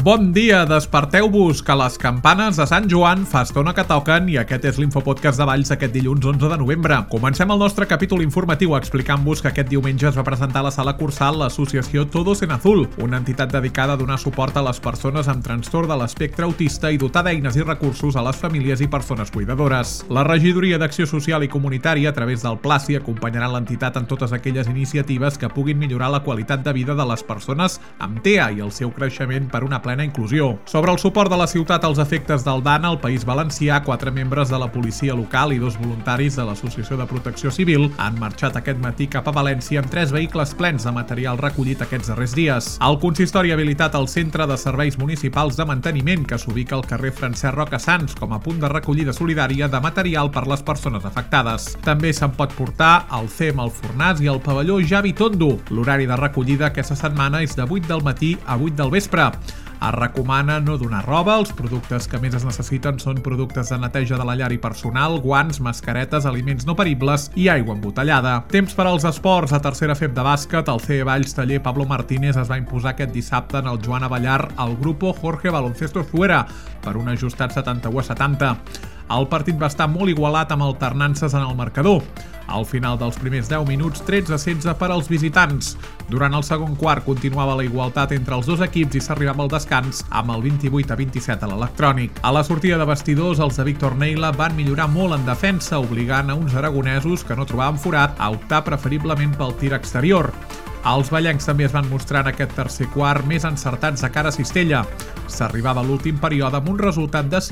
Bon dia, desperteu-vos, que les campanes de Sant Joan fa estona que toquen i aquest és l'Infopodcast de Valls aquest dilluns 11 de novembre. Comencem el nostre capítol informatiu explicant-vos que aquest diumenge es va presentar a la Sala Cursal l'associació Todos en Azul, una entitat dedicada a donar suport a les persones amb trastorn de l'espectre autista i dotar d'eines i recursos a les famílies i persones cuidadores. La Regidoria d'Acció Social i Comunitària, a través del PLACI, acompanyarà l'entitat en totes aquelles iniciatives que puguin millorar la qualitat de vida de les persones amb TEA i el seu creixement per una plena inclusió. Sobre el suport de la ciutat als efectes del DAN al País Valencià, 4 membres de la policia local i 2 voluntaris de l'Associació de Protecció Civil han marxat aquest matí cap a València amb 3 vehicles plens de material recollit aquests darrers dies. El consistori ha habilitat el Centre de Serveis Municipals de Manteniment, que s'ubica al carrer Francesc Roca Sans, com a punt de recollida solidària de material per les persones afectades. També se'n pot portar al CEM al Fornàs i al pavelló Javi Tondo. L'horari de recollida aquesta setmana és de 8 del matí a 8 del vespre. Es recomana no donar roba, els productes que més es necessiten són productes de neteja de la llar i personal, guants, mascaretes, aliments no peribles i aigua embotellada. Temps per als esports. A tercera FEB de bàsquet, el CE Valls Taller Pablo Martínez es va imposar aquest dissabte en el Joan Avellar al Grupo Jorge Baloncesto Zuera per un ajustat 71-70. El partit va estar molt igualat amb alternances en el marcador. Al final dels primers 10 minuts, 13-16 per als visitants. Durant el segon quart continuava la igualtat entre els dos equips i s'arribava al descans amb el 28-27 a l'electrònic. A la sortida de vestidors, els de Víctor Neila van millorar molt en defensa, obligant a uns aragonesos que no trobaven forat a optar preferiblement pel tir exterior. Els vallencs també es van mostrar en aquest tercer quart més encertats de cara a Cistella. S'arribava a l'últim període amb un resultat de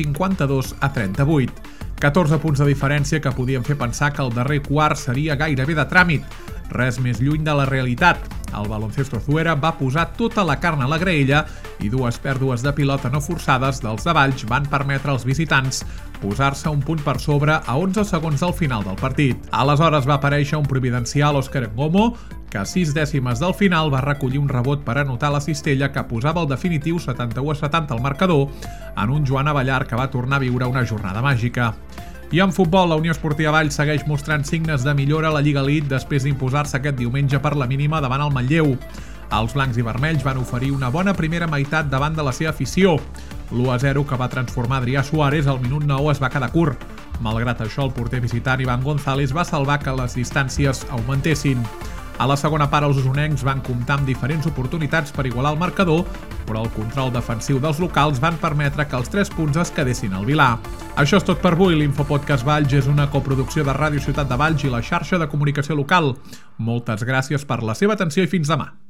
52-38. 14 punts de diferència que podien fer pensar que el darrer quart seria gairebé de tràmit. Res més lluny de la realitat. El Baloncesto Zuera va posar tota la carn a la graella i 2 pèrdues de pilota no forçades dels de Valls van permetre als visitants posar-se un punt per sobre a 11 segons del final del partit. Aleshores va aparèixer un providencial Òscar Ngomo, que a 6 dècimes del final va recollir un rebot per anotar la cistella que posava el definitiu 71-70 al marcador en un Joan Avellar que va tornar a viure una jornada màgica. I en futbol, la Unió Esportiva Valls segueix mostrant signes de millora a la Lliga Elite després d'imposar-se aquest diumenge per la mínima davant el Manlleu. Els blancs i vermells van oferir una bona primera meitat davant de la seva afició. L'1-0 que va transformar Adrià Suárez al minut 9 es va quedar curt. Malgrat això, el porter visitant Ivan González va salvar que les distàncies augmentessin. A la segona part, els usonencs van comptar amb diferents oportunitats per igualar el marcador, però el control defensiu dels locals van permetre que els 3 punts es quedessin al Vilar. Això és tot per avui. L'Infopodcast Valls és una coproducció de Ràdio Ciutat de Valls i la xarxa de comunicació local. Moltes gràcies per la seva atenció i fins demà.